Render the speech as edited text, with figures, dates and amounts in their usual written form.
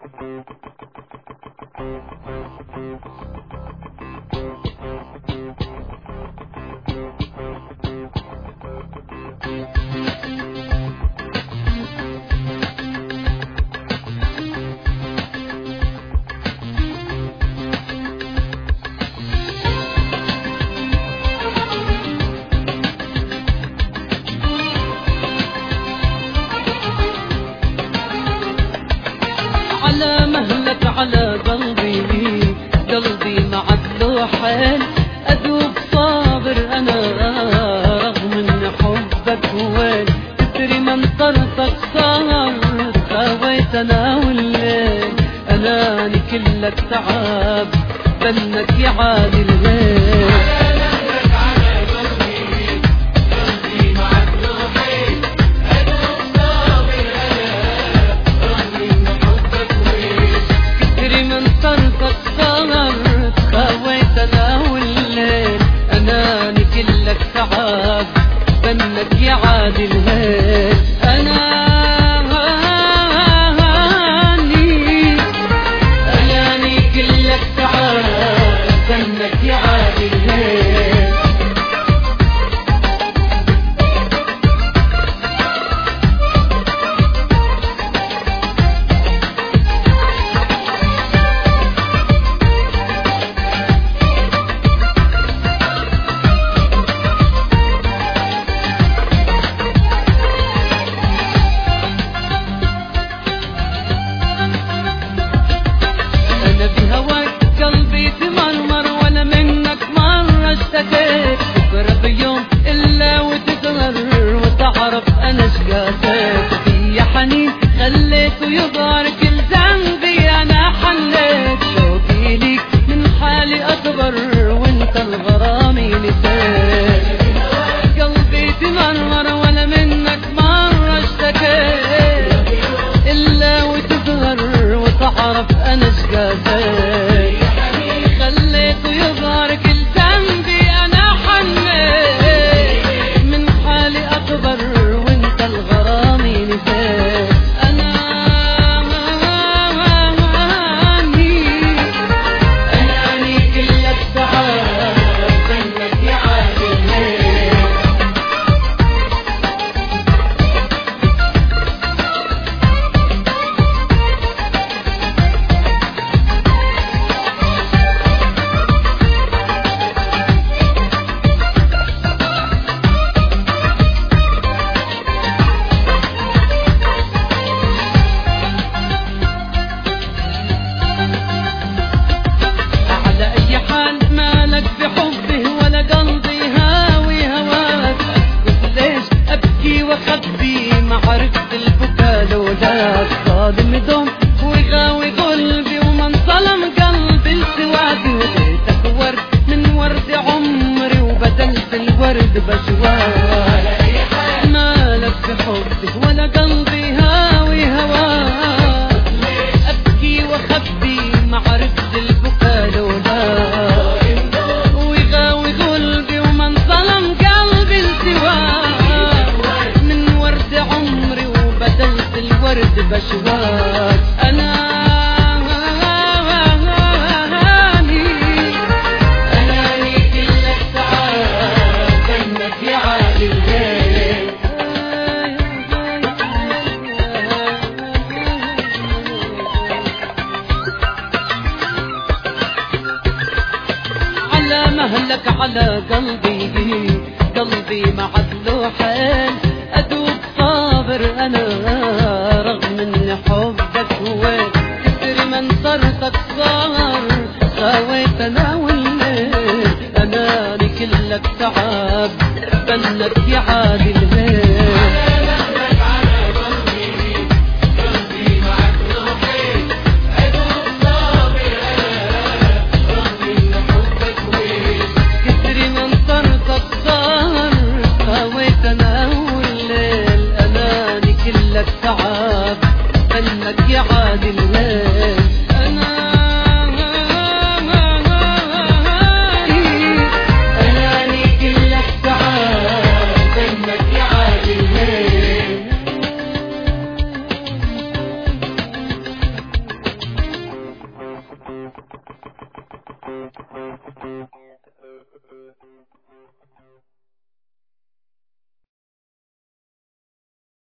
على مهلك على قلبي، قلبي معك له حال، أذوب صابر أنا رغم إن حبك وين، تدري من طرفك صار خاويت أنا والليل، أناني كلك تعب بنك يعادي الليل. بنك يعادي الهيل، أناني كلك تعب بنك يعادي الهيل. بكرة بيوم إلا وتقرر وتعرف أنا شقاسيت في حنين خليته يظهر كل ذنبي أنا حليت، شوقي ليك من حالي أكبر وانت الغرامي نسيت، قلبي تمرمر ولا منك مرة اشتكيت إلا وتظهر وتعرف أنا شقاسيت، خليته يظهر كل ذنبي من حالي أكبر وانت الغرامي نسيت، أناني كلك تعب بنك يعادي الليل. ظالم دوم ويغاوي قلبي ومن ظلم قلبي السوادي، وديتك ورد من ورد عمري وبدلت الورد بشواك، مالك في حبك ولا قلبي هاوي هواك، أبكي وأخبي ما عرفت البكا لولاك، ويغاوي قلبي ومن ظلم قلبي السواك، من ورد عمري وبدلت الورد بشواك، أناني كلك تعب بنك يعادي الليل. على مهلك على قلبي، قلبي معك له حال، أذوب صابر أنا رغم إن حبك وين، تدري من طرفك صار خاويت أنا والليل، أناني كلك تعب بنك يعادي الليل. تعب بنك يعادي الليل، أناني كلك تعب بنك يعادي الليل. Thank you.